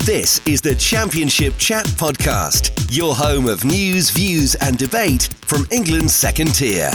This is the Championship Chat Podcast, your home of news, views and debate from England's second tier.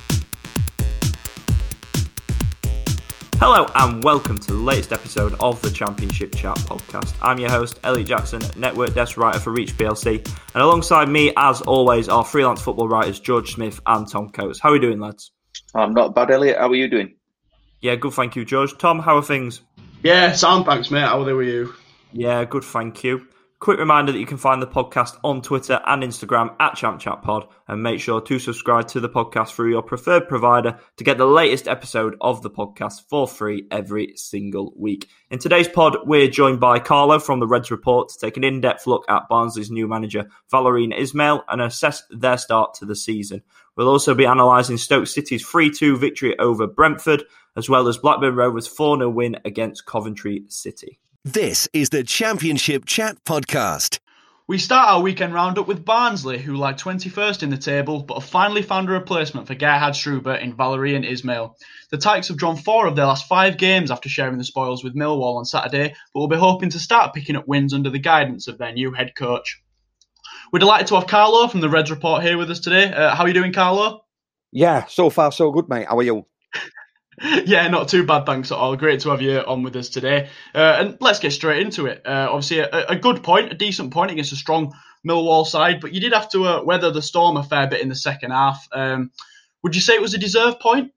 Hello and welcome to the latest episode of the Championship Chat Podcast. I'm your host, Elliot Jackson, network desk writer for Reach PLC, and alongside me, as always, are freelance football writers George Smith and Tom Coates. How are we doing, lads? I'm not bad, Elliot. How are you doing? Yeah, good, thank you, George. Tom, how are things? Yeah, sound, thanks, mate. How are they with you? Yeah, good, thank you. Quick reminder that you can find the podcast on Twitter and Instagram at ChampChatPod, and make sure to subscribe to the podcast through your preferred provider to get the latest episode of the podcast for free every single week. In today's pod, we're joined by Carlo from the Reds Report to take an in-depth look at Barnsley's new manager, Valérien Ismaël, and assess their start to the season. We'll also be analysing Stoke City's 3-2 victory over Brentford, as well as Blackburn Rovers' 4-0 win against Coventry City. This is the Championship Chat Podcast. We start our weekend roundup with Barnsley, who lie 21st in the table, but have finally found a replacement for Gerhard Struber in Valérien Ismaël. The Tykes have drawn 4 of their last 5 games after sharing the spoils with Millwall on Saturday, but will be hoping to start picking up wins under the guidance of their new head coach. We're delighted to have Carlo from the Reds Report here with us today. How are you doing, Carlo? Yeah, so far so good, mate. How are you? Yeah, not too bad, thanks at all. Great to have you on with us today. And let's get straight into it. Obviously, a good point, a decent point against a strong Millwall side, but you did have to weather the storm a fair bit in the second half. Would you say it was a deserved point?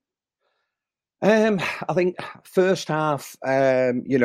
I think first half, we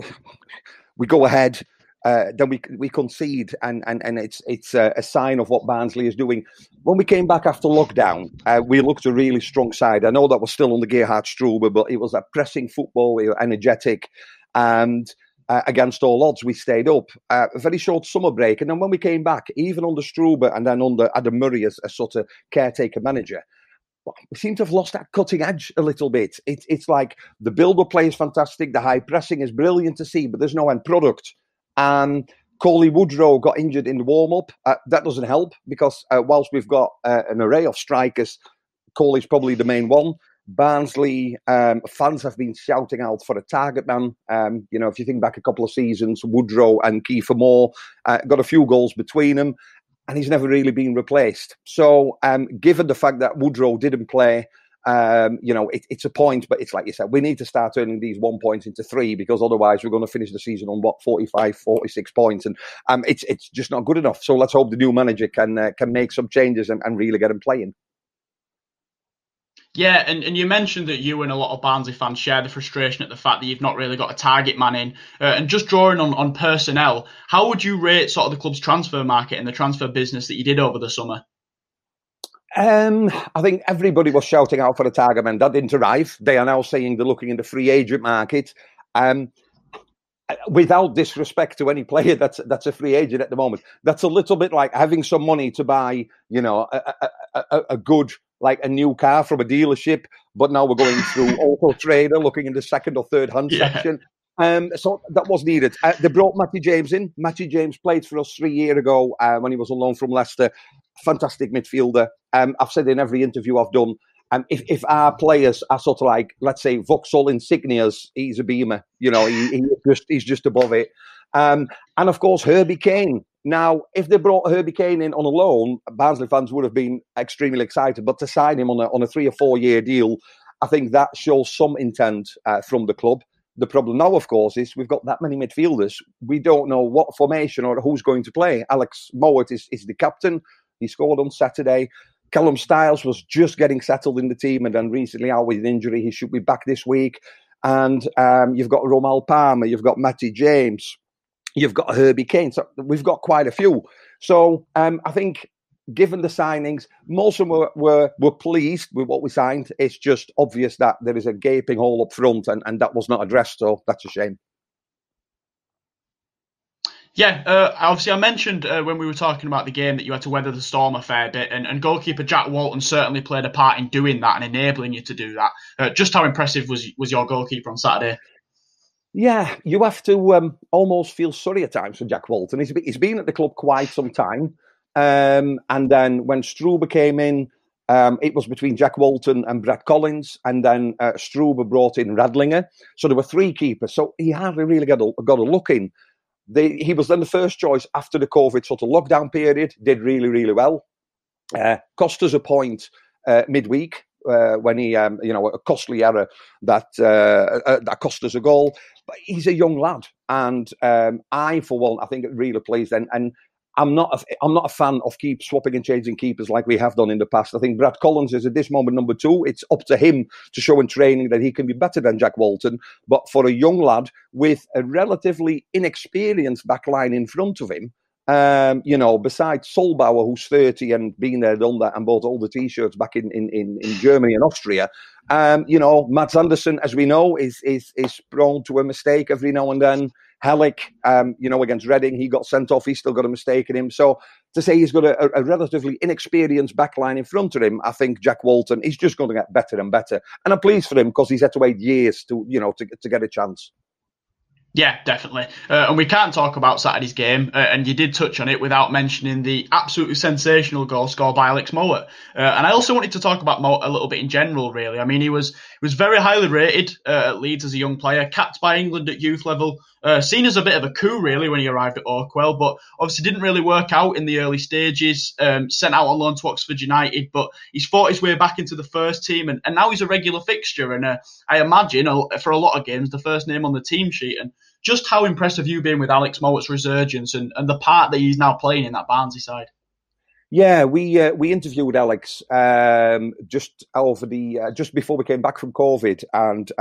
go ahead. Then we concede, and it's a sign of what Barnsley is doing. When we came back after lockdown, we looked a really strong side. I know that was still under Gerhard Struber, but it was that pressing football, we were energetic, and against all odds, we stayed up. A very short summer break, and then when we came back, even under Struber and then under Adam Murray as a sort of caretaker manager, we seem to have lost that cutting edge a little bit. It's like the build-up play is fantastic, the high pressing is brilliant to see, but there's no end product. Coley Woodrow got injured in the warm-up. That doesn't help because whilst we've got an array of strikers, Coley's probably the main one. Barnsley fans have been shouting out for a target man. If you think back a couple of seasons, Woodrow and Kiefer Moore got a few goals between them, and he's never really been replaced. So given the fact that Woodrow didn't play, it's a point, but it's like you said, we need to start turning these 1 point into 3 because otherwise we're going to finish the season on 45, 46 points, and it's just not good enough. So let's hope the new manager can make some changes and really get them playing. Yeah, and you mentioned that you and a lot of Barnsley fans share the frustration at the fact that you've not really got a target man in. And just drawing on personnel, how would you rate sort of the club's transfer market and the transfer business that you did over the summer? I think everybody was shouting out for a target man. That didn't arrive. They are now saying they're looking in the free agent market. Without disrespect to any player that's a free agent at the moment, that's a little bit like having some money to buy, a good, like a new car from a dealership. But now we're going through Auto Trader, looking in the second or third hand section. So that was needed. They brought Matty James in. Matty James played for us 3 years ago when he was on loan from Leicester. Fantastic midfielder. I've said in every interview I've done, if our players are sort of like, let's say, Vauxhall insignias, he's a Beamer. He's just above it. And of course, Herbie Kane. Now, if they brought Herbie Kane in on a loan, Barnsley fans would have been extremely excited. But to sign him on a 3 or 4 year deal, I think that shows some intent from the club. The problem now, of course, is we've got that many midfielders. We don't know what formation or who's going to play. Alex Mowat is the captain. He scored on Saturday. Callum Styles was just getting settled in the team and then recently out with an injury. He should be back this week. And you've got Romal Palmer, you've got Matty James, you've got Herbie Kane. So we've got quite a few. So I think given the signings, most of them were pleased with what we signed. It's just obvious that there is a gaping hole up front and that was not addressed. So that's a shame. Yeah, obviously I mentioned when we were talking about the game that you had to weather the storm a fair bit, and goalkeeper Jack Walton certainly played a part in doing that and enabling you to do that. Just how impressive was your goalkeeper on Saturday? Yeah, you have to almost feel sorry at times for Jack Walton. He's been at the club quite some time, and then when Struber came in, it was between Jack Walton and Brad Collins, and then Struber brought in Radlinger. So there were 3 keepers, so he hardly really got a look in. He was then the first choice after the COVID sort of lockdown period, did really, really well. Cost us a point midweek when he, a costly error that cost us a goal. But he's a young lad, and I, for one, I think it really plays. And I'm not a fan of keep swapping and changing keepers like we have done in the past. I think Brad Collins is at this moment number 2. It's up to him to show in training that he can be better than Jack Walton. But for a young lad with a relatively inexperienced back line in front of him, besides Solbauer, who's 30 and been there, done that, and bought all the T-shirts back in Germany and Austria, Mads Andersen, as we know, is prone to a mistake every now and then. Hellick, against Reading, he got sent off. He's still got a mistake in him. So to say he's got a relatively inexperienced backline in front of him, I think Jack Walton is just going to get better and better. And I'm pleased for him because he's had to wait years to get a chance. Yeah, definitely. And we can't talk about Saturday's game, and you did touch on it without mentioning the absolutely sensational goal scored by Alex Mowatt. And I also wanted to talk about Mowatt a little bit in general, really. I mean, he was very highly rated at Leeds as a young player, capped by England at youth level, seen as a bit of a coup, really, when he arrived at Oakwell, but obviously didn't really work out in the early stages, sent out on loan to Oxford United, but he's fought his way back into the first team, and now he's a regular fixture, and I imagine, for a lot of games, the first name on the team sheet. And just how impressed have you been with Alex Mowatt's resurgence and the part that he's now playing in that Barnsley side? Yeah, we interviewed Alex just before we came back from COVID, and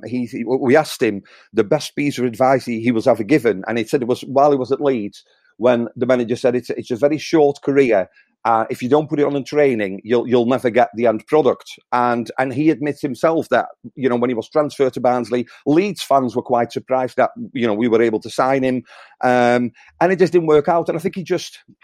we asked him the best piece of advice he was ever given, and he said it was while he was at Leeds, when the manager said it's a very short career. If you don't put it on in training, you'll never get the end product. And he admits himself that, when he was transferred to Barnsley, Leeds fans were quite surprised that, we were able to sign him. And it just didn't work out. And I think he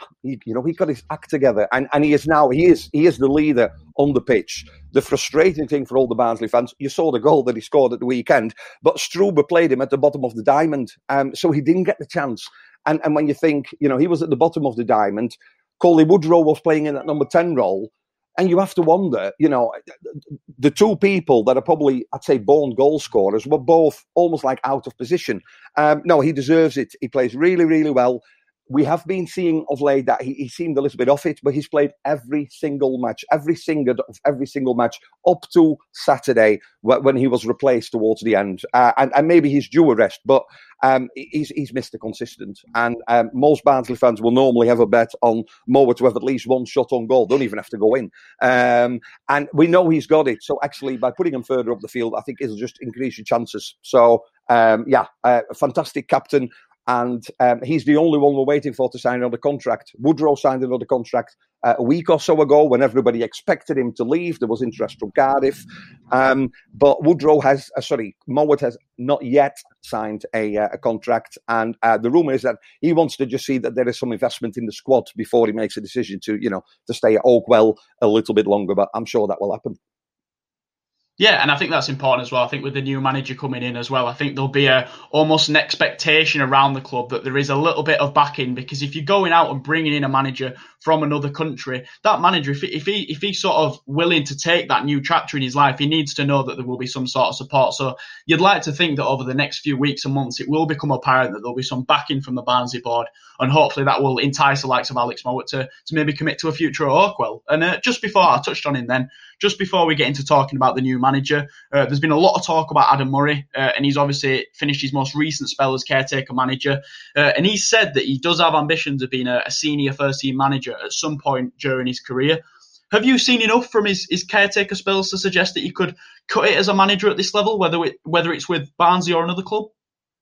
got his act together. And he is the leader on the pitch. The frustrating thing for all the Barnsley fans, you saw the goal that he scored at the weekend, but Struber played him at the bottom of the diamond. So he didn't get the chance. And when you think, he was at the bottom of the diamond, Coley Woodrow was playing in that number 10 role. And you have to wonder, the two people that are probably, I'd say, born goal scorers were both almost like out of position. No, he deserves it. He plays really, really well. We have been seeing of late that he seemed a little bit off it, but he's played every single match up to Saturday when he was replaced towards the end. And maybe he's due a rest, but he's Mr. Consistent. And most Barnsley fans will normally have a bet on Mowatt to have at least one shot on goal. Don't even have to go in. And we know he's got it. So actually, by putting him further up the field, I think it'll just increase your chances. So, a fantastic captain. And he's the only one we're waiting for to sign another contract. Woodrow signed another contract a week or so ago when everybody expected him to leave. There was interest from Cardiff. But Mowatt has not yet signed a contract. And the rumour is that he wants to just see that there is some investment in the squad before he makes a decision to stay at Oakwell a little bit longer. But I'm sure that will happen. Yeah, and I think that's important as well. I think with the new manager coming in as well, I think there'll be almost an expectation around the club that there is a little bit of backing, because if you're going out and bringing in a manager from another country, that manager, if he's sort of willing to take that new chapter in his life, he needs to know that there will be some sort of support. So you'd like to think that over the next few weeks and months, it will become apparent that there'll be some backing from the Barnsley board, and hopefully that will entice the likes of Alex Mowatt to maybe commit to a future at Oakwell. And just before I touched on him then, just before we get into talking about the new manager, there's been a lot of talk about Adam Murray, and he's obviously finished his most recent spell as caretaker manager. And he said that he does have ambitions of being a senior first-team manager at some point during his career. Have you seen enough from his caretaker spells to suggest that he could cut it as a manager at this level, whether it's with Barnsley or another club?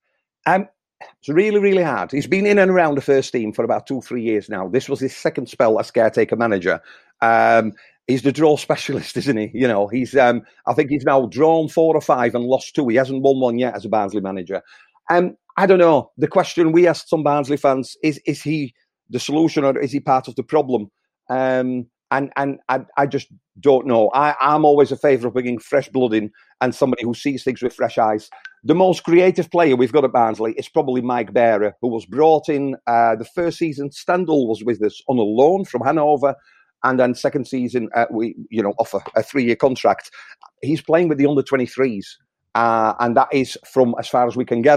It's really, really hard. He's been in and around the first team for about 2-3 years now. This was his second spell as caretaker manager. He's the draw specialist, isn't he? He's. I think he's now drawn 4 or 5 and lost 2. He hasn't won one yet as a Barnsley manager. I don't know. The question we asked some Barnsley fans is he the solution or is he part of the problem? And I just don't know. I'm always a favour of bringing fresh blood in and somebody who sees things with fresh eyes. The most creative player we've got at Barnsley is probably Mike Bearer, who was brought in the first season. Stendhal was with us on a loan from Hanover. And then second season, we offer a 3-year contract. He's playing with the under-23s. And that is, from as far as we can gather,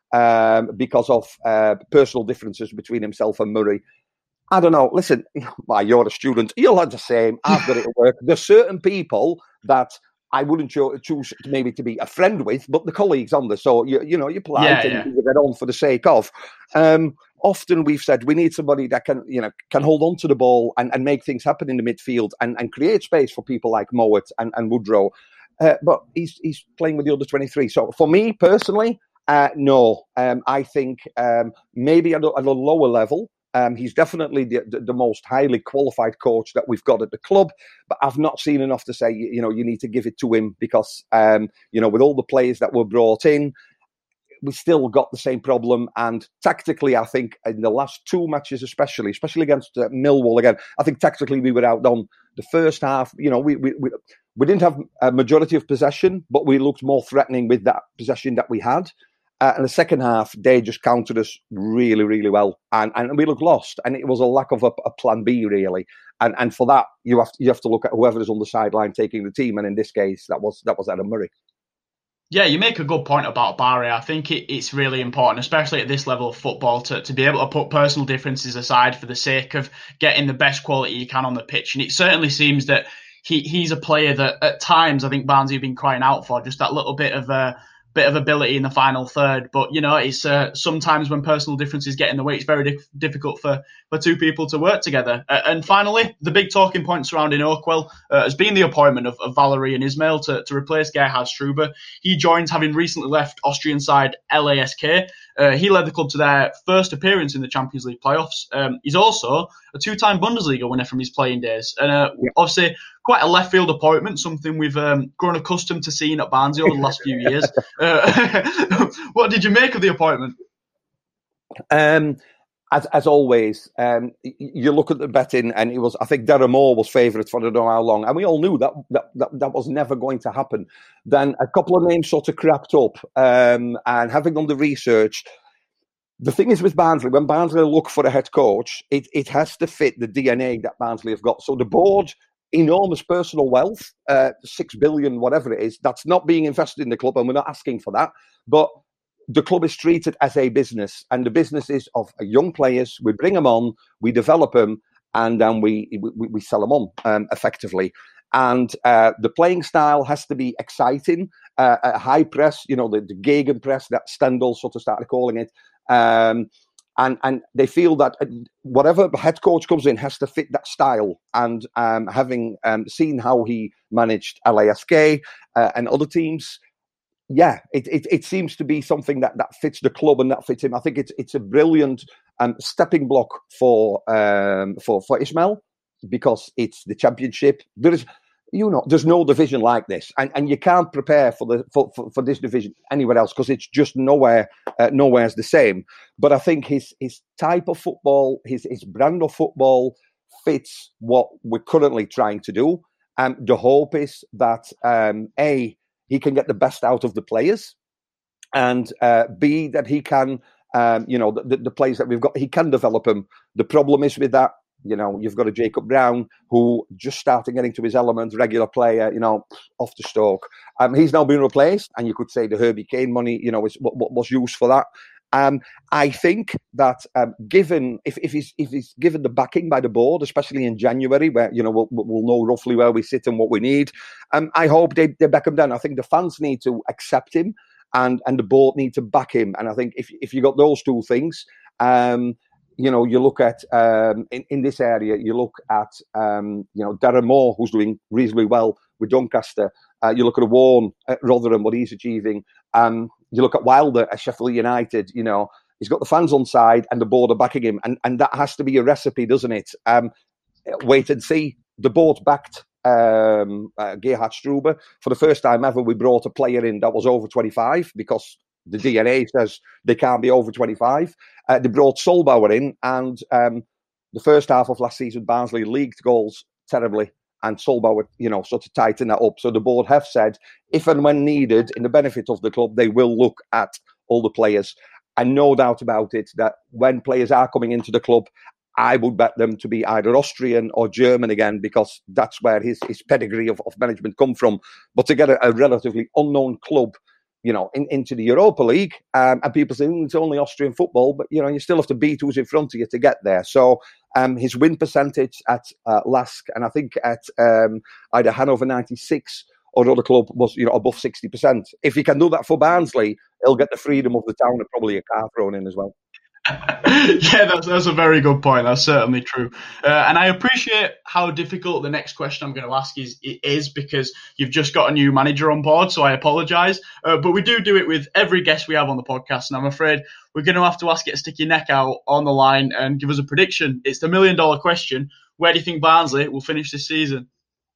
because of personal differences between himself and Murray. I don't know. Listen, you're a student. You'll have the same. I've got it at work. There's certain people that I wouldn't choose maybe to be a friend with, but the colleagues on there. So, you're polite and you get on for the sake of. Often we've said we need somebody that can hold on to the ball and make things happen in the midfield and create space for people like Mowat and Woodrow. But he's playing with the under 23. So for me personally, no. I think maybe at a lower level. He's definitely the most highly qualified coach that we've got at the club, but I've not seen enough to say, you need to give it to him because, with all the players that were brought in, we still got the same problem. And tactically, I think in the last two matches, especially against Millwall again, I think tactically we were outdone. The first half, we didn't have a majority of possession, but we looked more threatening with that possession that we had. And the second half, they just countered us really, really well, and we looked lost. And it was a lack of a plan B, really. And for that, you have to look at whoever is on the sideline taking the team. And in this case, that was Adam Murray. Yeah, you make a good point about Barry. I think it's really important, especially at this level of football, to be able to put personal differences aside for the sake of getting the best quality you can on the pitch. And it certainly seems that he's a player that at times I think Barnsley have been crying out for, just that little bit of ability in the final third. But, it's sometimes when personal differences get in the way, it's very difficult for two people to work together. And finally, the big talking point surrounding Oakwell has been the appointment of Valérien Ismaël to replace Gerhard Struber. He joins, having recently left Austrian side LASK. He led the club to their first appearance in the Champions League playoffs. He's also a two-time Bundesliga winner from his playing days. And obviously, quite a left field appointment, something we've grown accustomed to seeing at Barnsley over the last few years. What did you make of the appointment? As always, you look at the betting, and it was, I think Darren Moore was favourite for I don't know how long, and we all knew that was never going to happen. Then a couple of names sort of crept up, and having done the research, the thing is with Barnsley, when Barnsley look for a head coach, it has to fit the DNA that Barnsley have got. So the board, enormous personal wealth, 6 billion, whatever it is, that's not being invested in the club, and we're not asking for that, but the club is treated as a business, and the business is of young players. We bring them on, we develop them, and then we sell them on effectively. And the playing style has to be exciting, a high press, the Gegenpress that Stendhal sort of started calling it. And they feel that whatever head coach comes in has to fit that style. And having seen how he managed LASK and other teams, yeah, it seems to be something that fits the club and that fits him. I think it's a brilliant stepping block for Ismaël, because it's the Championship. There's no division like this, and you can't prepare for this division anywhere else because it's just nowhere's the same. But I think his type of football, his brand of football fits what we're currently trying to do. The hope is that he can get the best out of the players, and B, that he can, the players that we've got, he can develop them. The problem is with that, you've got a Jacob Brown who just started getting to his element, regular player, off the Stoke. He's now been replaced, and you could say the Herbie Kane money, is what was used for that. I think that given if he's given the backing by the board, especially in January, where we'll know roughly where we sit and what we need, I hope they back him down. I think the fans need to accept him, and the board need to back him. And I think if you got those two things, you look at in this area, you look at Darren Moore, who's doing reasonably well with Doncaster. You look at Warren at Rotherham, what he's achieving. You look at Wilder at Sheffield United, he's got the fans on side and the board are backing him. And that has to be a recipe, doesn't it? Wait and see. The board backed Gerhard Struber. For the first time ever, we brought a player in that was over 25 because the DNA says they can't be over 25. They brought Solbauer in, and the first half of last season, Barnsley leaked goals terribly. And Solbauer, sort of tighten that up. So the board have said, if and when needed, in the benefit of the club, they will look at all the players. And no doubt about it, that when players are coming into the club, I would bet them to be either Austrian or German again, because that's where his pedigree of management come from. But to get a relatively unknown club into the Europa League. And people say, it's only Austrian football, but, you still have to beat who's in front of you to get there. So his win percentage at LASK, and I think at either Hanover 96 or other club was, above 60%. If he can do that for Barnsley, he'll get the freedom of the town and probably a car thrown in as well. Yeah, that's a very good point. That's certainly true. And I appreciate how difficult the next question I'm going to ask is because you've just got a new manager on board, so I apologise. But we do it with every guest we have on the podcast, and I'm afraid we're going to have to ask you to stick your neck out on the line and give us a prediction. It's the $1 million question. Where do you think Barnsley will finish this season?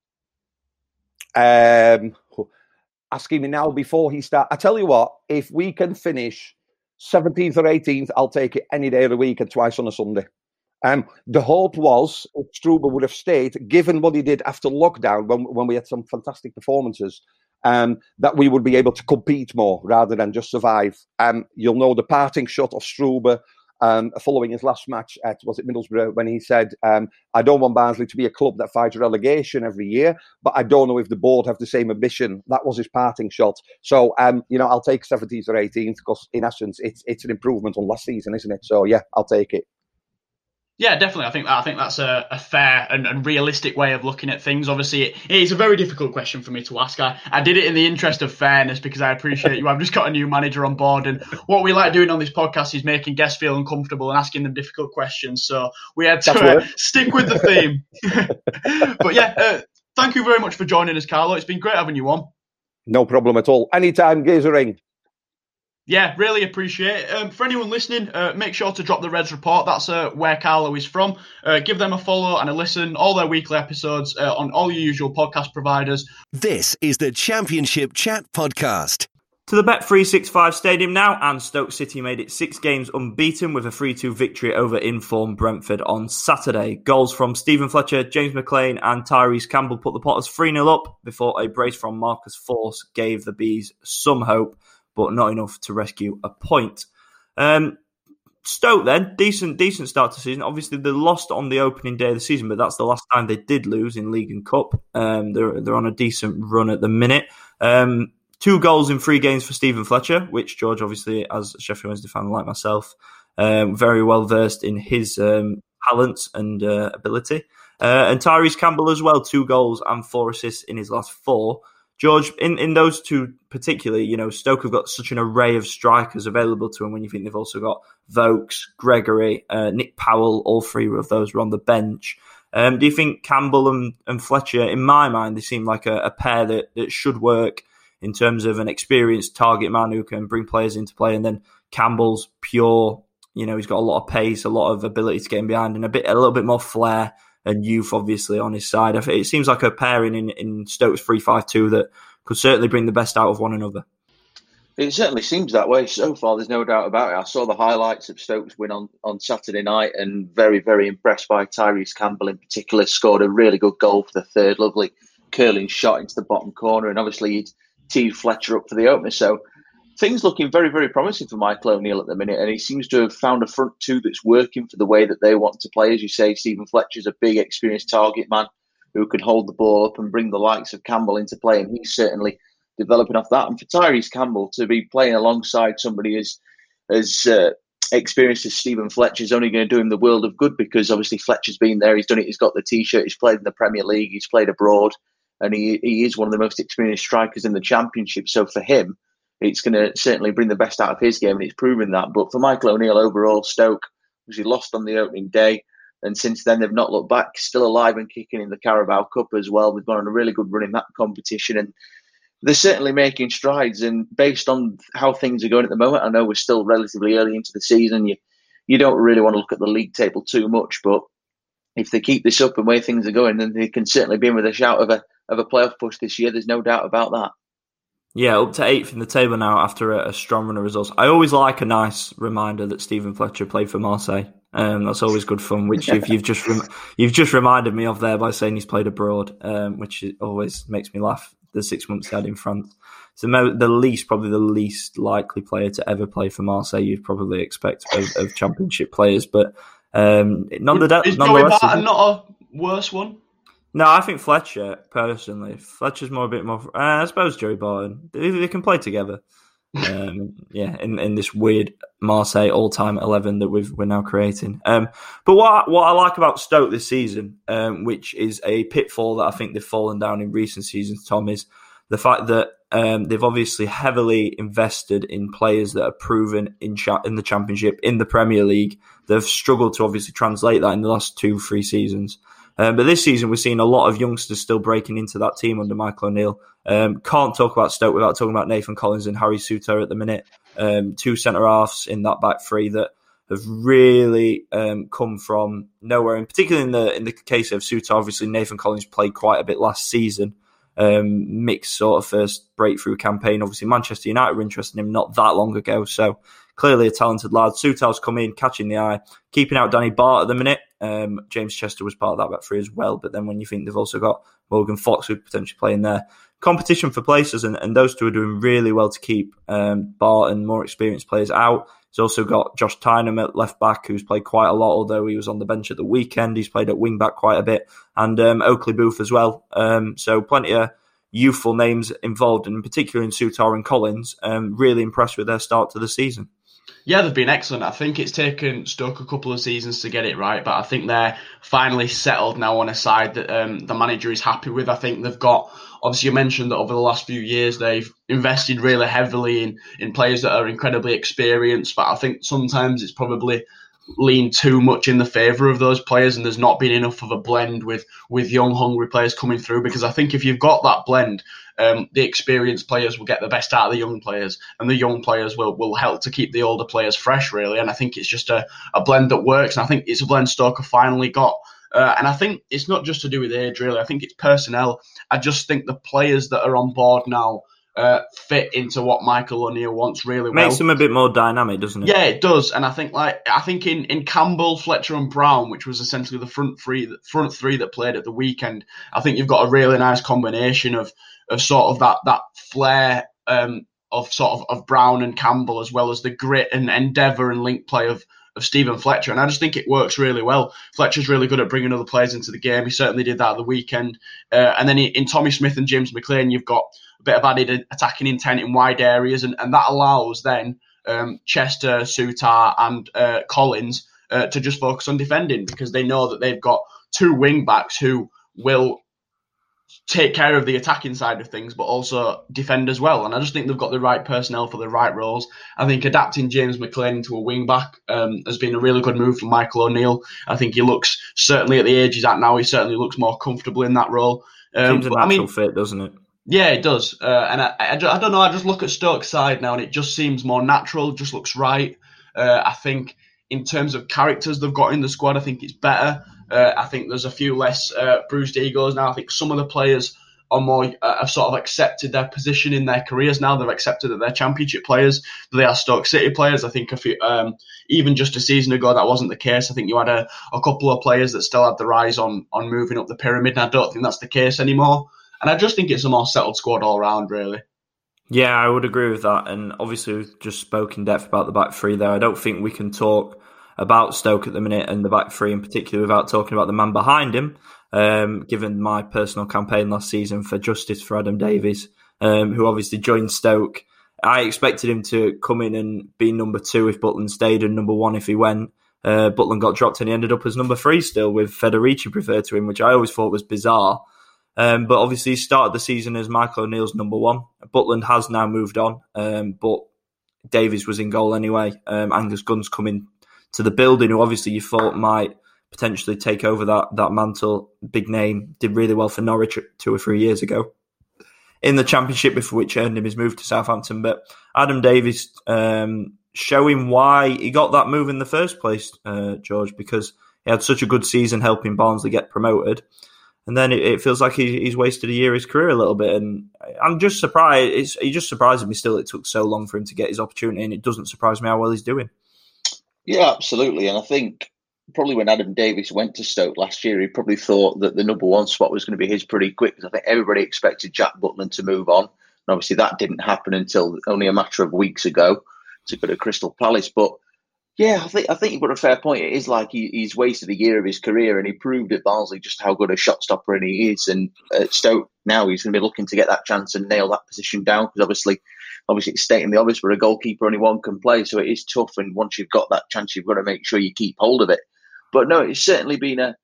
Asking me now before he starts. I tell you what, if we can finish 17th or 18th, I'll take it any day of the week and twice on a Sunday. The hope was if Struber would have stayed, given what he did after lockdown, when we had some fantastic performances, that we would be able to compete more rather than just survive. You'll know the parting shot of Struber following his last match at, was it Middlesbrough, when he said, I don't want Barnsley to be a club that fights relegation every year, but I don't know if the board have the same ambition. That was his parting shot. So, I'll take 17th or 18th because, in essence, it's an improvement on last season, isn't it? So, yeah, I'll take it. Yeah, definitely. I think that's a fair and realistic way of looking at things. Obviously, it is a very difficult question for me to ask. I did it in the interest of fairness because I appreciate you. I've just got a new manager on board, and what we like doing on this podcast is making guests feel uncomfortable and asking them difficult questions. So we had to stick with the theme. But yeah, thank you very much for joining us, Carlo. It's been great having you on. No problem at all. Anytime, give us a ring. Yeah, really appreciate it. For anyone listening, make sure to drop the Reds Report. That's where Carlo is from. Give them a follow and a listen. All their weekly episodes on all your usual podcast providers. This is the Championship Chat Podcast. To the Bet365 Stadium now, and Stoke City made it 6 games unbeaten with a 3-2 victory over informed Brentford on Saturday. Goals from Stephen Fletcher, James McLean and Tyrese Campbell put the Potters 3-0 up before a brace from Marcus Forss gave the Bees some hope, but not enough to rescue a point. Stoke then, decent start to the season. Obviously, they lost on the opening day of the season, but that's the last time they did lose in League and Cup. They're on a decent run at the minute. 2 goals in 3 games for Stephen Fletcher, which George, obviously, as a Sheffield Wednesday fan like myself, very well versed in his talents and ability. And Tyrese Campbell as well, 2 goals and 4 assists in his last 4. George, in those 2 particularly, Stoke have got such an array of strikers available to them when you think they've also got Vokes, Gregory, Nick Powell, all 3 of those were on the bench. Do you think Campbell and Fletcher, in my mind, they seem like a pair that should work in terms of an experienced target man who can bring players into play, and then Campbell's pure, he's got a lot of pace, a lot of ability to get in behind, and a little bit more flair and youth, obviously, on his side. It seems like a pairing in Stoke's 3-5-2 that could certainly bring the best out of one another. It certainly seems that way so far, there's no doubt about it. I saw the highlights of Stoke's win on Saturday night and very, very impressed by Tyrese Campbell in particular. Scored a really good goal for the third, lovely curling shot into the bottom corner, and obviously he'd teed Fletcher up for the opener. So things looking very, very promising for Michael O'Neill at the minute, and he seems to have found a front 2 that's working for the way that they want to play. As you say, Stephen Fletcher's a big, experienced target man who can hold the ball up and bring the likes of Campbell into play, and he's certainly developing off that. And for Tyrese Campbell to be playing alongside somebody as experienced as Stephen Fletcher is only going to do him the world of good, because obviously Fletcher's been there, he's done it, he's got the T-shirt, he's played in the Premier League, he's played abroad, and he is one of the most experienced strikers in the Championship. So for him, it's going to certainly bring the best out of his game, and it's proven that. But for Michael O'Neill overall, Stoke, he lost on the opening day, and since then they've not looked back, still alive and kicking in the Carabao Cup as well. They've gone on a really good run in that competition, and they're certainly making strides. And based on how things are going at the moment, I know we're still relatively early into the season. You don't really want to look at the league table too much, but if they keep this up and the way things are going, then they can certainly be in with a shout of a playoff push this year. There's no doubt about that. Yeah, up to 8th in the table now after a strong run of results. I always like a nice reminder that Stephen Fletcher played for Marseille. That's always good fun, which you've just reminded me of there by saying he's played abroad, which always makes me laugh. The 6 months he had in France. So probably the least likely player to ever play for Marseille you'd probably expect of Championship players. But nonetheless, is Joey Barton not a worse one? No, I think Fletcher, personally. Fletcher's a bit more... I suppose Joey Barton. They can play together. In this weird Marseille all-time 11 that we're now creating. But what I like about Stoke this season, which is a pitfall that I think they've fallen down in recent seasons, Tom, is the fact that they've obviously heavily invested in players that are proven in the Championship, in the Premier League. They've struggled to obviously translate that in the last 2-3 seasons. But this season, we're seeing a lot of youngsters still breaking into that team under Michael O'Neill. Can't talk about Stoke without talking about Nathan Collins and Harry Souttar at the minute. Two centre-halves in that back three that have really come from nowhere. And particularly in the case of Souttar, obviously Nathan Collins played quite a bit last season. Mixed sort of first breakthrough campaign. Obviously, Manchester United were interested in him not that long ago. So clearly a talented lad. Souttar's come in, catching the eye, keeping out Danny Bart at the minute. James Chester was part of that back three as well. But then when you think they've also got Morgan Fox, who's potentially playing there, competition for places, and those two are doing really well to keep Bart and more experienced players out. He's also got Josh Tynham at left back, who's played quite a lot, although he was on the bench at the weekend. He's played at wing back quite a bit, and Oakley Booth as well. So plenty of youthful names involved, and in particular in Souttar and Collins. Really impressed with their start to the season. Yeah, they've been excellent. I think it's taken Stoke a couple of seasons to get it right, but I think they're finally settled now on a side that the manager is happy with. I think they've got, obviously you mentioned that over the last few years they've invested really heavily in players that are incredibly experienced, but I think sometimes it's probably leaned too much in the favour of those players, and there's not been enough of a blend with young, hungry players coming through, because I think if you've got that blend, the experienced players will get the best out of the young players, and the young players will help to keep the older players fresh, really. And I think it's just a blend that works, and I think it's a blend Stoke have finally got. And I think it's not just to do with age, really. I think it's personnel. I just think the players that are on board now fit into what Michael O'Neill wants really well. Makes them a bit more dynamic, doesn't it? Yeah, it does. And I think in Campbell, Fletcher and Brown, which was essentially the front three that played at the weekend, I think you've got a really nice combination of sort of that flair of Brown and Campbell, as well as the grit and endeavour and link play of Stephen Fletcher. And I just think it works really well. Fletcher's really good at bringing other players into the game. He certainly did that at the weekend. And then in Tommy Smith and James McLean, you've got a bit of added attacking intent in wide areas, and that allows then Chester, Souttar and Collins to just focus on defending, because they know that they've got two wing backs who will take care of the attacking side of things, but also defend as well. And I just think they've got the right personnel for the right roles. I think adapting James McLean into a wing back has been a really good move from Michael O'Neill. I think he looks, certainly at the age he's at now, he certainly looks more comfortable in that role. Seems a natural fit, doesn't it? Yeah, it does. And I don't know, I just look at Stoke's side now and it just seems more natural, just looks right. I think in terms of characters they've got in the squad, I think it's better. I think there's a few less bruised egos now. I think some of the players are more have sort of accepted their position in their careers now. They've accepted that they're Championship players, that they are Stoke City players. I think even just a season ago that wasn't the case. I think you had a couple of players that still had their eyes on moving up the pyramid, and I don't think that's the case anymore. And I just think it's a more settled squad all round, really. Yeah, I would agree with that. And obviously we've just spoke in depth about the back three there. I don't think we can talk about Stoke at the minute and the back three in particular without talking about the man behind him, given my personal campaign last season for justice for Adam Davies, who obviously joined Stoke. I expected him to come in and be number 2 if Butland stayed and number 1 if he went. Butland got dropped and he ended up as number 3 still, with Federici preferred to him, which I always thought was bizarre. But obviously he started the season as Michael O'Neill's number 1. Butland has now moved on, but Davies was in goal anyway. Angus Gunn's coming to the building, who obviously you thought might potentially take over that mantle. Big name, did really well for Norwich 2 or 3 years ago in the Championship, before which earned him his move to Southampton. But Adam Davies showing why he got that move in the first place, George, because he had such a good season helping Barnsley get promoted. And then it feels like he's wasted a year of his career a little bit. And I'm just surprised. He just surprises me still it took so long for him to get his opportunity, and it doesn't surprise me how well he's doing. Yeah, absolutely. And I think probably when Adam Davies went to Stoke last year, he probably thought that the number 1 spot was going to be his pretty quick, because I think everybody expected Jack Butland to move on. And obviously that didn't happen until only a matter of weeks ago to go to Crystal Palace. But yeah, I think you've got a fair point. It is like he's wasted a year of his career, and he proved at Barnsley just how good a shot stopper he is. And at Stoke now he's going to be looking to get that chance and nail that position down, because obviously obviously it's stating the obvious, but a goalkeeper only one can play, so it is tough. And once you've got that chance, you've got to make sure you keep hold of it. But no, it's certainly been a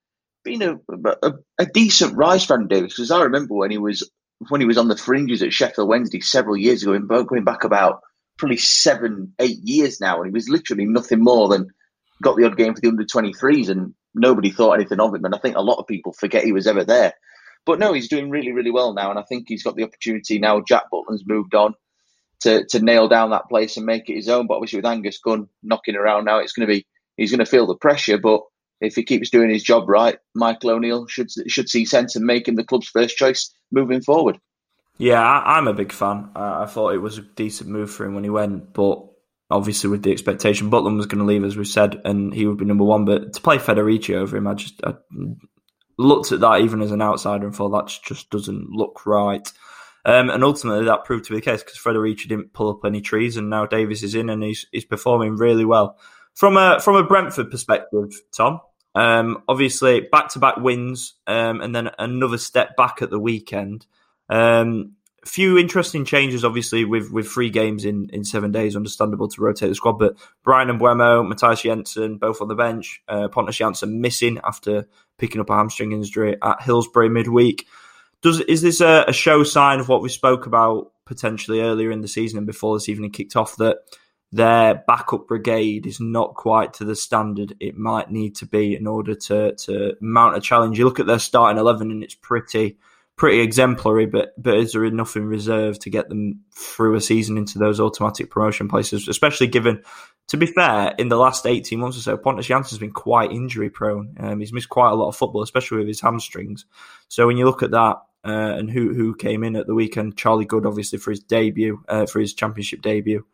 decent rise for Aaron Davies, because I remember when he was on the fringes at Sheffield Wednesday several years ago, going back about probably 7-8 years now, and he was literally nothing more than got the odd game for the under-23s, and nobody thought anything of him. And I think a lot of people forget he was ever there. But no, he's doing really, really well now, and I think he's got the opportunity now. Jack Butland's moved on to nail down that place and make it his own. But obviously with Angus Gunn knocking around now, he's going to feel the pressure. But if he keeps doing his job right, Michael O'Neill should see sense in making the club's first choice moving forward. Yeah, I'm a big fan. I thought it was a decent move for him when he went, but obviously with the expectation Butland was going to leave, as we said, and he would be number one. But to play Federici over him, I looked at that even as an outsider and thought that just doesn't look right. And ultimately that proved to be the case, because Federici didn't pull up any trees, and now Davies is in and he's performing really well. From a Brentford perspective, Tom, obviously back-to-back wins, and then another step back at the weekend. Few interesting changes, obviously, with 3 games in 7 days. Understandable to rotate the squad, but Bryan Mbeumo, Matthias Jensen, both on the bench. Pontus Jansson missing after picking up a hamstring injury at Hillsbury midweek. Is this a show sign of what we spoke about potentially earlier in the season and before this evening kicked off, that their backup brigade is not quite to the standard it might need to be in order to mount a challenge? You look at their starting 11 and it's pretty exemplary, but is there enough in reserve to get them through a season into those automatic promotion places, especially given, to be fair, in the last 18 months or so, Pontus Jansson's been quite injury prone. He's missed quite a lot of football, especially with his hamstrings. So when you look at that, and who came in at the weekend, Charlie Goode, obviously, for his debut, for his championship debut.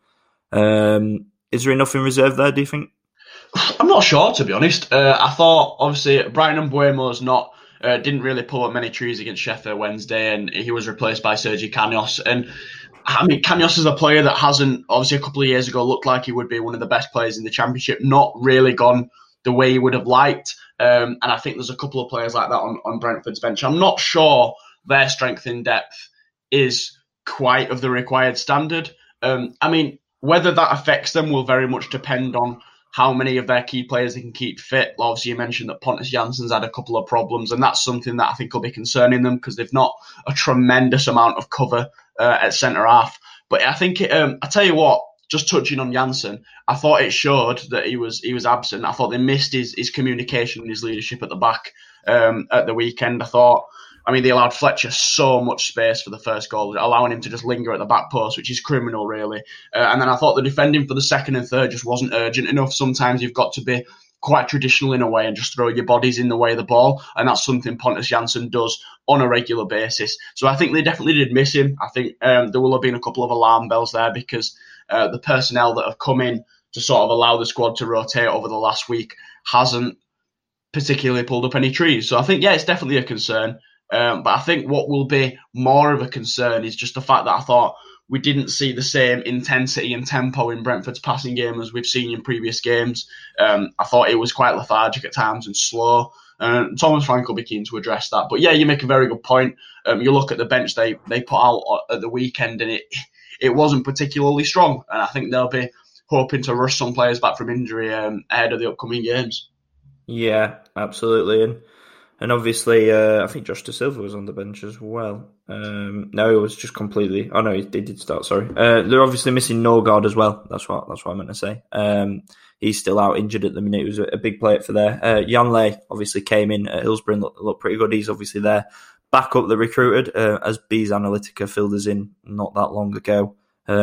Is there enough in reserve there, do you think? I'm not sure, to be honest. I thought, obviously, Bryan Mbeumo's didn't really pull up many trees against Sheffield Wednesday, and he was replaced by Sergi Canos. And I mean, Canos is a player that hasn't, obviously a couple of years ago, looked like he would be one of the best players in the Championship, not really gone the way he would have liked. And I think there's a couple of players like that on Brentford's bench. I'm not sure their strength in depth is quite of the required standard. I mean, whether that affects them will very much depend on how many of their key players they can keep fit. Obviously, you mentioned that Pontus Jansson's had a couple of problems, and that's something that I think will be concerning them, because they've not a tremendous amount of cover at centre-half. But I think, I tell you what, just touching on Janssen, I thought it showed that he was absent. I thought they missed his communication and his leadership at the back at the weekend. They allowed Fletcher so much space for the first goal, allowing him to just linger at the back post, which is criminal, really. And then I thought the defending for the second and third just wasn't urgent enough. Sometimes you've got to be quite traditional in a way and just throw your bodies in the way of the ball. And that's something Pontus Jansson does on a regular basis. So I think they definitely did miss him. I think there will have been a couple of alarm bells there, because the personnel that have come in to sort of allow the squad to rotate over the last week hasn't particularly pulled up any trees. So I think, yeah, it's definitely a concern. But I think what will be more of a concern is just the fact that I thought we didn't see the same intensity and tempo in Brentford's passing game as we've seen in previous games. I thought it was quite lethargic at times and slow. Thomas Frank will be keen to address that. But yeah, you make a very good point. You look at the bench they put out at the weekend, and it wasn't particularly strong. And I think they'll be hoping to rush some players back from injury ahead of the upcoming games. Yeah, absolutely. And obviously, I think Josh Da Silva was on the bench as well. No, it was just completely... Oh, no, he did start, sorry. They're obviously missing Norgard as well. That's what I meant to say. He's still out injured at the minute. He was a big player for there. Jan Ley obviously came in at Hillsbury and looked pretty good. He's obviously there. Backup the recruited, as Bees Analytica filled us in not that long ago.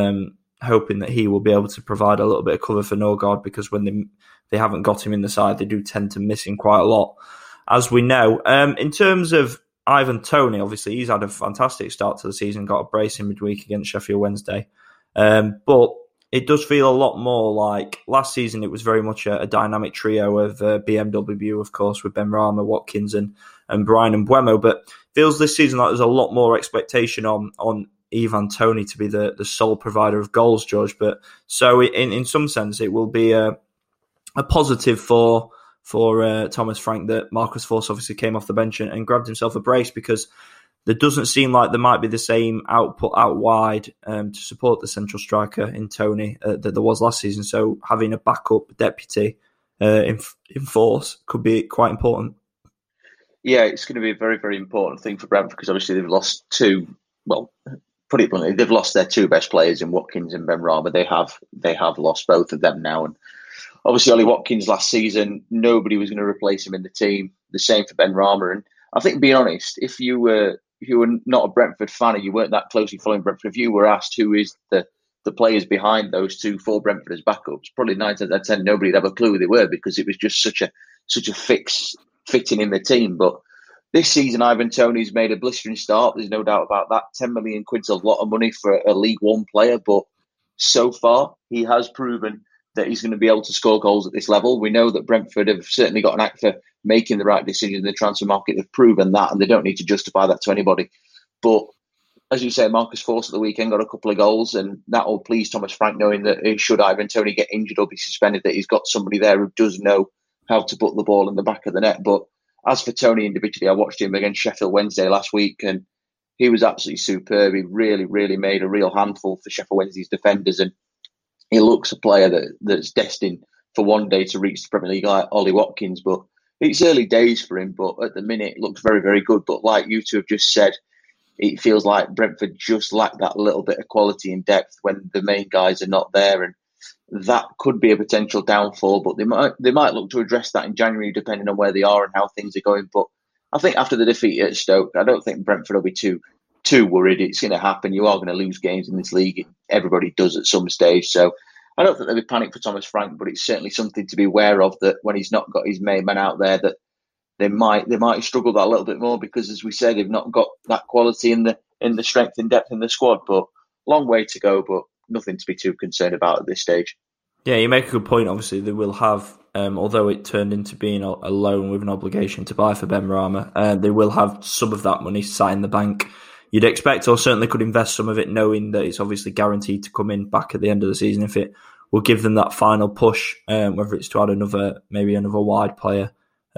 Hoping that he will be able to provide a little bit of cover for Norgard, because when they haven't got him in the side, they do tend to miss him quite a lot, as we know. In terms of Ivan Toney, obviously, he's had a fantastic start to the season, got a brace in midweek against Sheffield Wednesday. But it does feel a lot more like last season. It was very much a dynamic trio of BMW, of course, with Benrahma, Watkins and Bryan Mbeumo. But feels this season like there's a lot more expectation on Ivan Toney to be the sole provider of goals, George. But so in some sense, it will be a positive for Thomas Frank that Marcus Forss obviously came off the bench and grabbed himself a brace, because there doesn't seem like there might be the same output out wide to support the central striker in Toney that there was last season. So having a backup deputy in force could be quite important. Yeah, it's going to be a very, very important thing for Brentford because obviously they've lost put it bluntly, they've lost their two best players in Watkins and Benrahma. They have lost both of them now. And obviously Ollie Watkins last season, nobody was going to replace him in the team. The same for Benrahma. And I think, being honest, if you were not a Brentford fan and you weren't that closely following Brentford, if you were asked who is the players behind those two for Brentford as backups, probably 9 out of 10 nobody'd have a clue who they were because it was just such a fitting in the team. But this season, Ivan Toney's made a blistering start. There's no doubt about that. 10 million quid's a lot of money for a League One player, but so far he has proven that he's going to be able to score goals at this level. We know that Brentford have certainly got an act for making the right decision in the transfer market. They've proven that, and they don't need to justify that to anybody. But as you say, Marcus Forss at the weekend got a couple of goals, and that will please Thomas Frank, knowing that should Ivan Toney get injured or be suspended, that he's got somebody there who does know how to put the ball in the back of the net. But as for Toney individually, I watched him against Sheffield Wednesday last week, and he was absolutely superb. He really, really made a real handful for Sheffield Wednesday's defenders, and he looks a player that's destined for one day to reach the Premier League like Ollie Watkins. But it's early days for him, but at the minute it looks very, very good. But like you two have just said, it feels like Brentford just lack that little bit of quality and depth when the main guys are not there, and that could be a potential downfall. But they might look to address that in January, depending on where they are and how things are going. But I think after the defeat at Stoke, I don't think Brentford will be too worried. It's going to happen. You are going to lose games in this league. Everybody does at some stage. So I don't think they'll be panicked for Thomas Frank, but it's certainly something to be aware of, that when he's not got his main man out there, that they might struggle that a little bit more because, as we said, they've not got that quality in the strength and depth in the squad. But long way to go, but nothing to be too concerned about at this stage. Yeah, you make a good point. Obviously, they will have, although it turned into being a loan with an obligation to buy for Benrahma, they will have some of that money sat in the bank. You'd expect, or certainly could invest some of it, knowing that it's obviously guaranteed to come in back at the end of the season if it will give them that final push, whether it's to add maybe another wide player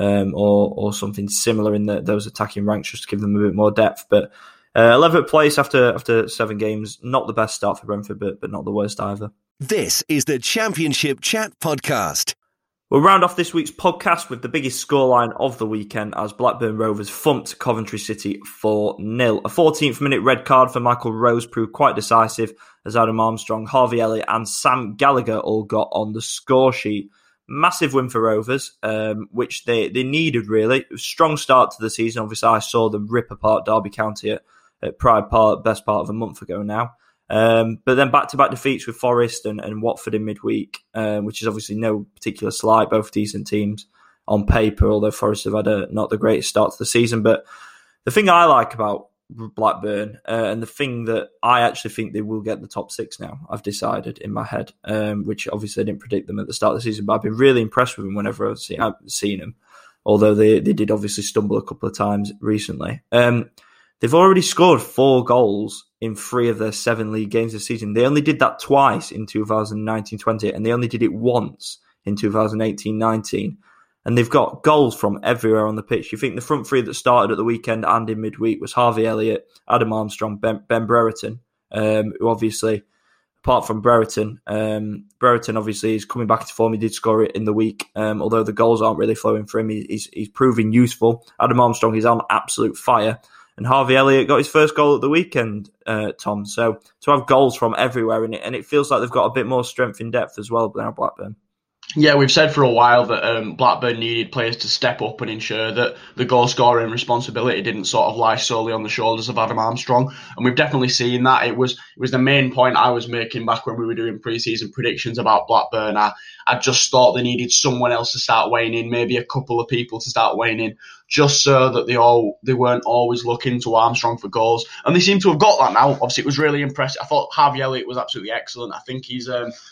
or something similar in those attacking ranks, just to give them a bit more depth. But 11th place after 7 games, not the best start for Brentford, but not the worst either. This is the Championship Chat Podcast. We'll round off this week's podcast with the biggest scoreline of the weekend as Blackburn Rovers thumped Coventry City 4-0. A 14th minute red card for Michael Rose proved quite decisive as Adam Armstrong, Harvey Elliott and Sam Gallagher all got on the score sheet. Massive win for Rovers, which they needed really. Strong start to the season. Obviously, I saw them rip apart Derby County at Pride Park, best part of a month ago now. But then back-to-back defeats with Forest and Watford in midweek, which is obviously no particular slight, both decent teams on paper, although Forest have had not the greatest start to the season. But the thing I like about Blackburn, and the thing that I actually think they will get the top 6 now, I've decided in my head, which obviously I didn't predict them at the start of the season, but I've been really impressed with them whenever I've seen them, although they did obviously stumble a couple of times recently. They've already scored 4 goals in 3 of their 7 league games this season. They only did that twice in 2019-20, and they only did it once in 2018-19. And they've got goals from everywhere on the pitch. You think the front 3 that started at the weekend and in midweek was Harvey Elliott, Adam Armstrong, Ben Brereton, who obviously, apart from Brereton obviously is coming back to form. He did score it in the week, although the goals aren't really flowing for him. He's proving useful. Adam Armstrong is on absolute fire. And Harvey Elliott got his first goal at the weekend, Tom. So to have goals from everywhere in it, and it feels like they've got a bit more strength in depth as well now, Blackburn. Yeah, we've said for a while that Blackburn needed players to step up and ensure that the goal scoring responsibility didn't sort of lie solely on the shoulders of Adam Armstrong, and we've definitely seen that. It was the main point I was making back when we were doing pre-season predictions about Blackburn. I just thought they needed someone else to start weighing in, maybe a couple of people to start weighing in, just so that they weren't always looking to Armstrong for goals, and they seem to have got that now. Obviously, it was really impressive. I thought Harvey Elliott was absolutely excellent. I think he's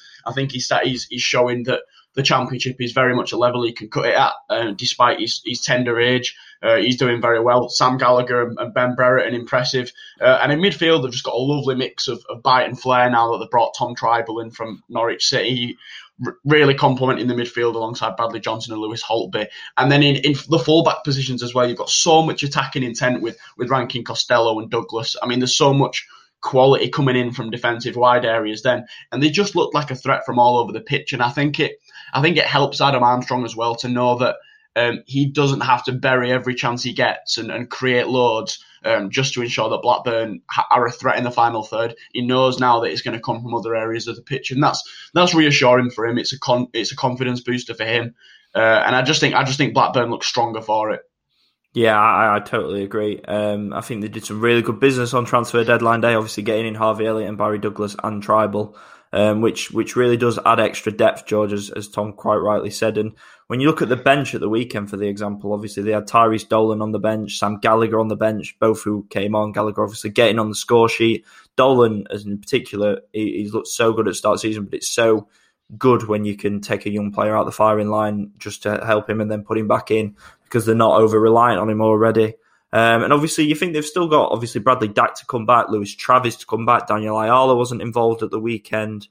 showing that the Championship is very much a level he can cut it at, despite his tender age. He's doing very well. Sam Gallagher and Ben Brereton, impressive. And in midfield, they've just got a lovely mix of bite and flair now that they've brought Tom Tribal in from Norwich City. really complementing the midfield alongside Bradley Johnson and Lewis Holtby. And then in the fullback positions as well, you've got so much attacking intent with Rankin Costello and Douglas. I mean, there's so much quality coming in from defensive wide areas then, and they just look like a threat from all over the pitch. And I think it helps Adam Armstrong as well to know that he doesn't have to bury every chance he gets and create loads just to ensure that Blackburn are a threat in the final third. He knows now that it's going to come from other areas of the pitch, and that's reassuring for him. It's a confidence booster for him, and I just think Blackburn looks stronger for it. Yeah, I totally agree. I think they did some really good business on transfer deadline day, obviously getting in Harvey Elliott and Barry Douglas and Tribal, which really does add extra depth, George, as Tom quite rightly said. And when you look at the bench at the weekend, for the example, obviously they had Tyrese Dolan on the bench, Sam Gallagher on the bench, both who came on. Gallagher obviously getting on the score sheet. Dolan, as in particular, he's looked so good at start season, but it's so good when you can take a young player out the firing line just to help him and then put him back in because they're not over-reliant on him already. And obviously you think they've still got obviously Bradley Dack to come back, Lewis Travis to come back, Daniel Ayala wasn't involved at the weekend.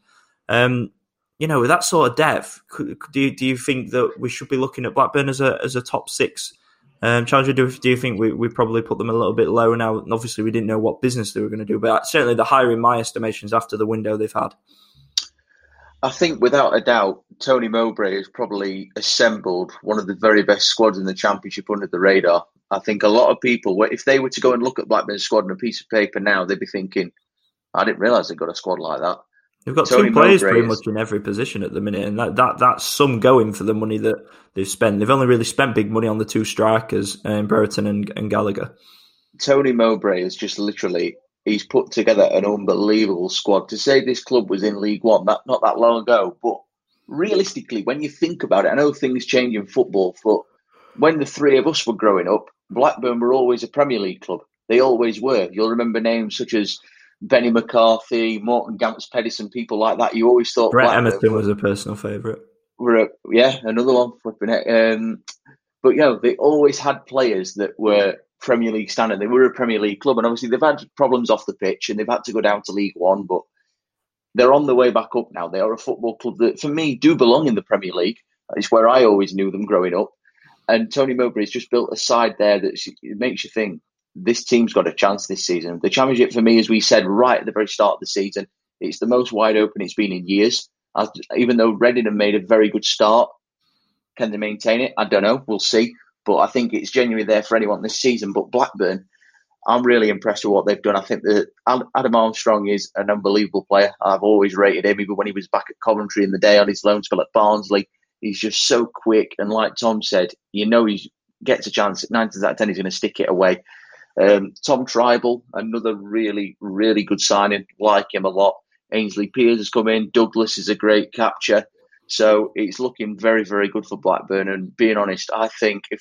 With that sort of depth, do you think that we should be looking at Blackburn as a top six challenger? Do you think we probably put them a little bit lower now? And obviously we didn't know what business they were going to do, but certainly they're higher in my estimations after the window they've had. I think without a doubt, Tony Mowbray has probably assembled one of the very best squads in the Championship under the radar. I think a lot of people, if they were to go and look at Blackburn's squad on a piece of paper now, they'd be thinking, I didn't realise they've got a squad like that. They've got Tony two players Mowbray pretty much in every position at the minute, and that's some going for the money that they've spent. They've only really spent big money on the two strikers, Brereton and Gallagher. Tony Mowbray is just literally... He's put together an unbelievable squad. To say this club was in League One not that long ago, but realistically, when you think about it, I know things change in football, but when the three of us were growing up, Blackburn were always a Premier League club. They always were. You'll remember names such as Benny McCarthy, Morton Gamps Pedersen, people like that. You always thought Brett Emerson was a personal favourite. Another one. Flipping it. But they always had players that were Premier League standard. They were a Premier League club, and obviously they've had problems off the pitch and they've had to go down to League One, but they're on the way back up now. They are a football club that, for me, do belong in the Premier League. It's where I always knew them growing up. And Tony Mowbray's just built a side there that it makes you think this team's got a chance this season. The Championship, for me, as we said right at the very start of the season, it's the most wide open it's been in years. Even though Reading have made a very good start, can they maintain it? I don't know. We'll see. But I think it's genuinely there for anyone this season. But Blackburn, I'm really impressed with what they've done. I think that Adam Armstrong is an unbelievable player. I've always rated him, even when he was back at Coventry in the day on his loan spell at Barnsley. He's just so quick. And like Tom said, he gets a chance. 9 times out of 10, he's going to stick it away. Tom Tribal, another really, really good signing. Like him a lot. Ainsley Piers has come in. Douglas is a great capture. So it's looking very, very good for Blackburn. And being honest, I think if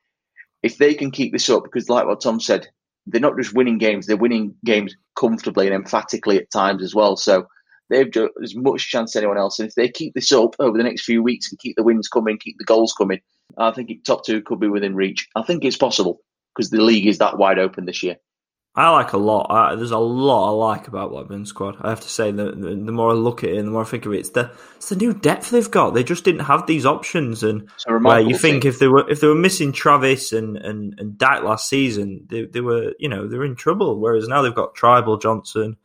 they can keep this up, because like what Tom said, they're not just winning games, they're winning games comfortably and emphatically at times as well. So they've got as much chance as anyone else. And if they keep this up over the next few weeks and keep the wins coming, keep the goals coming, I think top two could be within reach. I think it's possible because the league is that wide open this year. I like a lot. There's a lot I like about Blackburn's squad. I have to say that the more I look at it and the more I think of it, it's the new depth they've got. They just didn't have these options, and where you think if they were missing Travis and Dak last season, they were in trouble. Whereas now they've got Tribal, Johnson,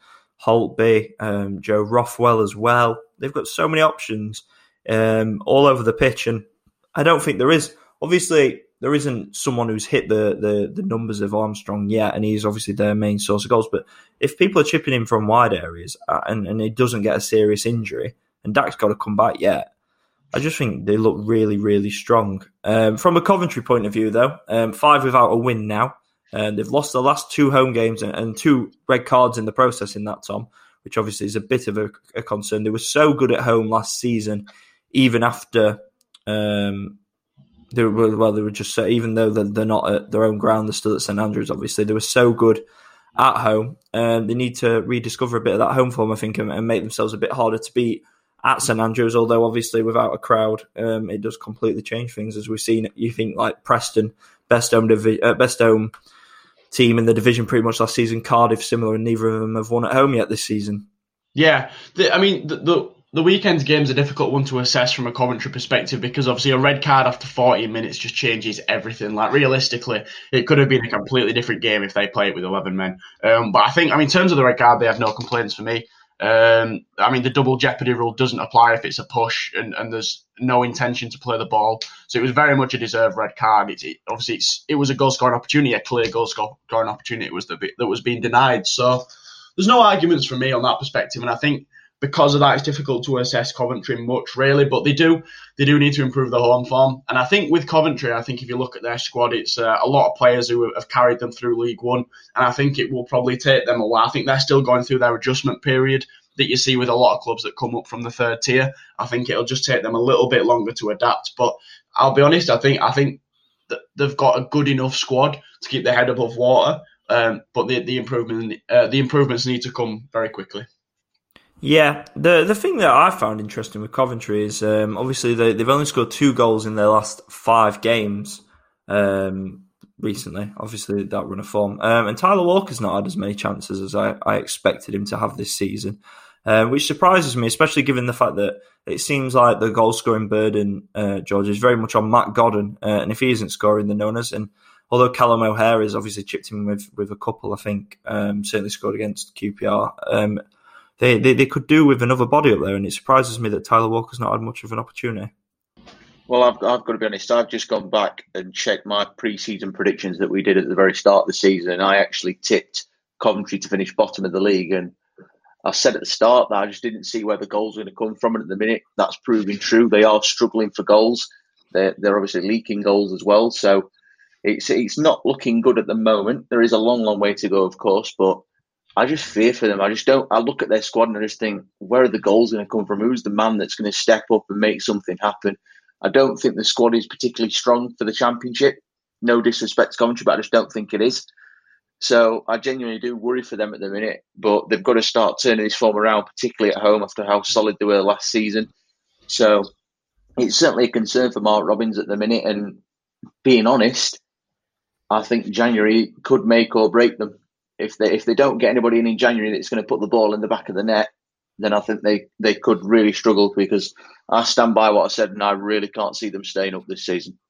Holtby, Joe Rothwell as well. They've got so many options all over the pitch, and I don't think there is. Obviously, there isn't someone who's hit the numbers of Armstrong yet, and he's obviously their main source of goals. But if people are chipping in from wide areas and he doesn't get a serious injury, and Dak's got to come back yet, I just think they look really, really strong. From a Coventry point of view, though, 5 without a win now. They've lost the last 2 home games and 2 red cards in the process in that, Tom, which obviously is a bit of a concern. They were so good at home last season, even after... They were just so, even though they're not at their own ground, they're still at St Andrews. Obviously, they were so good at home. They need to rediscover a bit of that home form, I think, and make themselves a bit harder to beat at St Andrews. Although, obviously, without a crowd, it does completely change things. As we've seen, you think like Preston, best home team in the division pretty much last season. Cardiff similar, and neither of them have won at home yet this season. Yeah, the the weekend's game's a difficult one to assess from a Coventry perspective because obviously a red card after 14 minutes just changes everything. Like realistically, it could have been a completely different game if they played with 11 men. But I think, in terms of the red card, they have no complaints for me. The double jeopardy rule doesn't apply if it's a push and there's no intention to play the ball. So it was very much a deserved red card. It was a goal scoring opportunity, a clear goal scoring opportunity that was being denied. So there's no arguments for me on that perspective, and I think because of that, it's difficult to assess Coventry much, really. But they do need to improve their home form. And I think with Coventry, if you look at their squad, it's a lot of players who have carried them through League One. And I think it will probably take them a while. I think they're still going through their adjustment period that you see with a lot of clubs that come up from the third tier. I think it'll just take them a little bit longer to adapt. But I'll be honest, I think that they've got a good enough squad to keep their head above water. But the improvements need to come very quickly. Yeah, the thing that I found interesting with Coventry is obviously they've only scored 2 goals in their last 5 games recently. Obviously, that run of form. And Tyler Walker's not had as many chances as I expected him to have this season, which surprises me, especially given the fact that it seems like the goal-scoring burden, George, is very much on Matt Godden. And if he isn't scoring, then no one is. And although Callum O'Hare has obviously chipped in with a couple, I think, certainly scored against QPR, They could do with another body up there, and it surprises me that Tyler Walker's not had much of an opportunity. Well, I've got to be honest. I've just gone back and checked my pre-season predictions that we did at the very start of the season, and I actually tipped Coventry to finish bottom of the league. And I said at the start that I just didn't see where the goals were going to come from, and at the minute that's proving true. They are struggling for goals. They're obviously leaking goals as well, so it's not looking good at the moment. There is a long, long way to go, of course, but I just fear for them. I look at their squad and I just think, where are the goals going to come from? Who's the man that's going to step up and make something happen? I don't think the squad is particularly strong for the Championship. No disrespect to Coventry, but I just don't think it is. So I genuinely do worry for them at the minute, but they've got to start turning this form around, particularly at home after how solid they were last season. So it's certainly a concern for Mark Robins at the minute. And being honest, I think January could make or break them. If they don't get anybody in January that's going to put the ball in the back of the net, then I think they could really struggle, because I stand by what I said and I really can't see them staying up this season.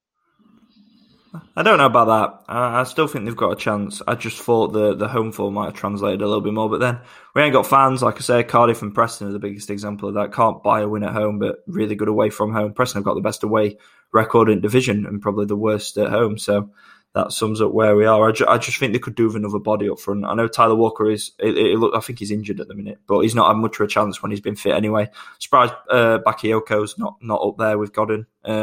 I don't know about that. I still think they've got a chance. I just thought the home form might have translated a little bit more, but then we ain't got fans. Like I say, Cardiff and Preston are the biggest example of that. Can't buy a win at home, but really good away from home. Preston have got the best away record in division and probably the worst at home, so that sums up where we are. I just think they could do with another body up front. I know Tyler Walker I think he's injured at the minute, but he's not had much of a chance when he's been fit anyway. Surprised Bakayoko's not up there with Godden.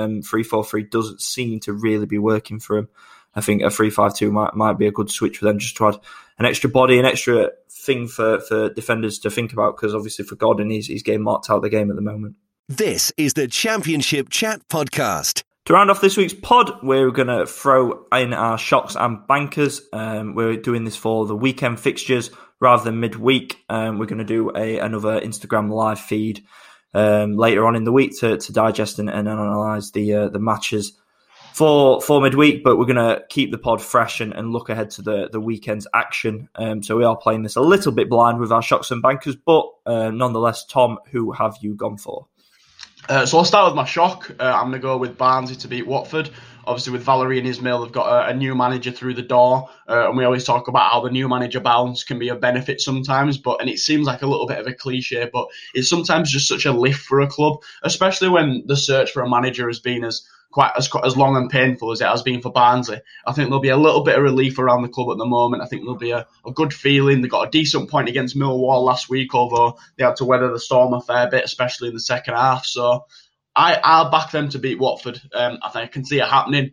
3-4-3 doesn't seem to really be working for him. I think a 3-5-2 might be a good switch for them, just to add an extra body, an extra thing for defenders to think about, because obviously for Godden, he's getting marked out of the game at the moment. This is the Championship Chat Podcast. To round off this week's pod, we're going to throw in our shocks and bankers. We're doing this for the weekend fixtures rather than midweek. We're going to do another Instagram live feed later on in the week to digest and analyse the matches for midweek. But we're going to keep the pod fresh and look ahead to the weekend's action. So we are playing this a little bit blind with our shocks and bankers. But nonetheless, Tom, who have you gone for? So I'll start with my shock. I'm going to go with Barnsley to beat Watford. Obviously, with Valerie and Ismail, they've got a new manager through the door. And we always talk about how the new manager bounce can be a benefit sometimes. And it seems like a little bit of a cliche, but it's sometimes just such a lift for a club, especially when the search for a manager has been as long and painful as it has been for Barnsley. I think there'll be a little bit of relief around the club at the moment. I think there'll be a good feeling. They got a decent point against Millwall last week, although they had to weather the storm a fair bit, especially in the second half. So I'll back them to beat Watford. I think I can see it happening.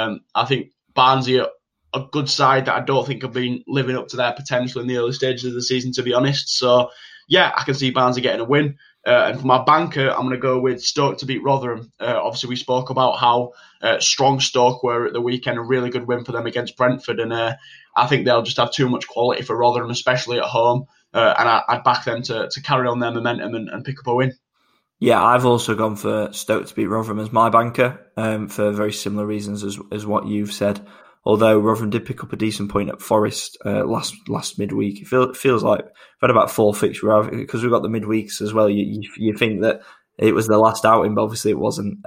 I think Barnsley are a good side that I don't think have been living up to their potential in the early stages of the season, to be honest. So yeah, I can see Barnsley getting a win. And for my banker, I'm going to go with Stoke to beat Rotherham. Obviously, we spoke about how strong Stoke were at the weekend, a really good win for them against Brentford. And I think they'll just have too much quality for Rotherham, especially at home. And I'd back them to carry on their momentum and pick up a win. Yeah, I've also gone for Stoke to beat Rotherham as my banker for very similar reasons as what you've said. although Rotherham did pick up a decent point at Forest last midweek. It feels like we've had about 4 fixtures, because we've got the midweeks as well. You think that it was the last outing, but obviously it wasn't.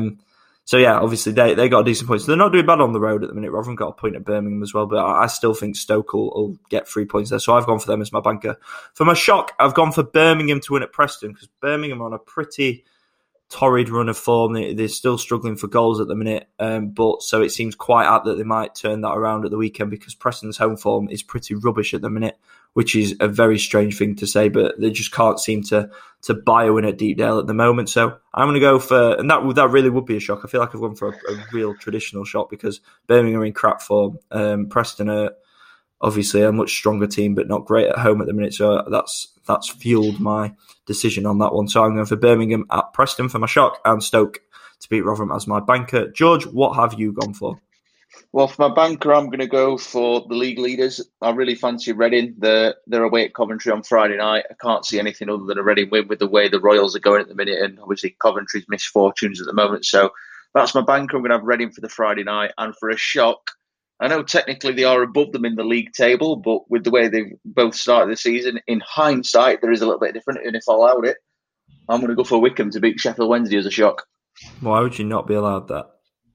So yeah, obviously they got a decent point. So they're not doing bad on the road at the minute. Rotherham got a point at Birmingham as well, but I still think Stoke will get 3 points there. So I've gone for them as my banker. For my shock, I've gone for Birmingham to win at Preston, because Birmingham are on a pretty torrid run of form. They're still struggling for goals at the minute, but so it seems quite apt that they might turn that around at the weekend, because Preston's home form is pretty rubbish at the minute, which is a very strange thing to say, but they just can't seem to buy a win at Deepdale at the moment. So I'm going to go for, and that really would be a shock. I feel like I've gone for a real traditional shock, because Birmingham are in crap form. Preston are obviously a much stronger team, but not great at home at the minute. So that's fueled my decision on that one. So I'm going for Birmingham at Preston for my shock, and Stoke to beat Rotherham as my banker. George, what have you gone for? Well, for my banker, I'm going to go for the league leaders. I really fancy Reading. They're away at Coventry on Friday night. I can't see anything other than a Reading win with the way the Royals are going at the minute, and obviously Coventry's misfortunes at the moment. So that's my banker. I'm going to have Reading for the Friday night. And for a shock, I know technically they are above them in the league table, but with the way they've both started the season, in hindsight, there is a little bit different. And if I allowed it, I'm going to go for Wickham to beat Sheffield Wednesday as a shock. Why would you not be allowed that?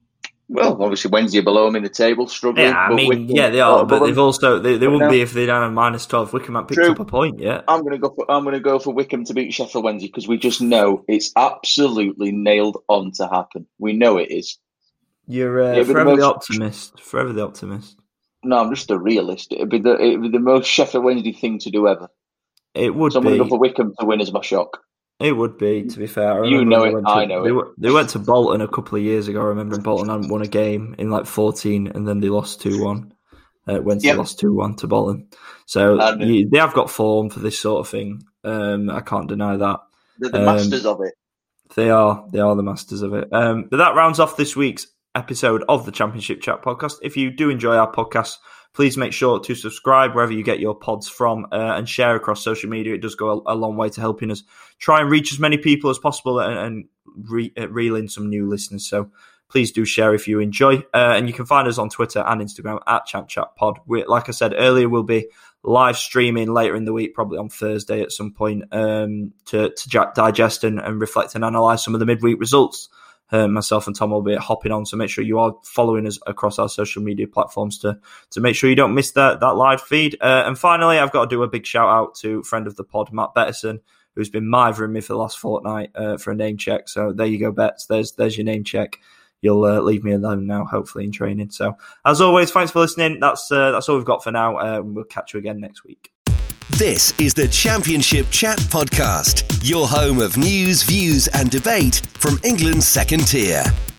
Well, obviously Wednesday are below them in the table, struggling. Yeah, I mean, Wickham, they are, but they've also they wouldn't be if they'd had a -12. Wickham had picked up a point, yeah. I'm going to go for Wickham to beat Sheffield Wednesday, because we just know it's absolutely nailed on to happen. We know it is. You're forever the optimist. Forever the optimist. No, I'm just a realist. It'd be the most Sheffield Wednesday thing to do ever. It would so I'm be. going to go for Wickham to win as my shock. It would be, to be fair. You know it, I know it. They went to Bolton a couple of years ago. I remember Bolton hadn't won a game in like 14, and then they lost 2-1. Wednesday lost 2-1 to Bolton. So they have got form for this sort of thing. I can't deny that. They're the masters of it. They are the masters of it. But that rounds off this week's episode of the Championship Chat podcast. If you do enjoy our podcast, please make sure to subscribe wherever you get your pods from, and share across social media. It does go a long way to helping us try and reach as many people as possible and reel in some new listeners. So please do share if you enjoy. And you can find us on Twitter and Instagram at ChampChatPod. Like I said earlier, we'll be live streaming later in the week, probably on Thursday at some point, to digest and reflect and analyse some of the midweek results. Myself and Tom will be hopping on, so make sure you are following us across our social media platforms to make sure you don't miss that live feed. And finally, I've got to do a big shout out to friend of the pod, Matt Betterson, who's been mithering me for the last fortnight for a name check. So there you go, Betts. There's your name check. You'll leave me alone now, hopefully in training. So as always, thanks for listening. That's all we've got for now. We'll catch you again next week. This is the Championship Chat podcast, your home of news, views and debate from England's second tier.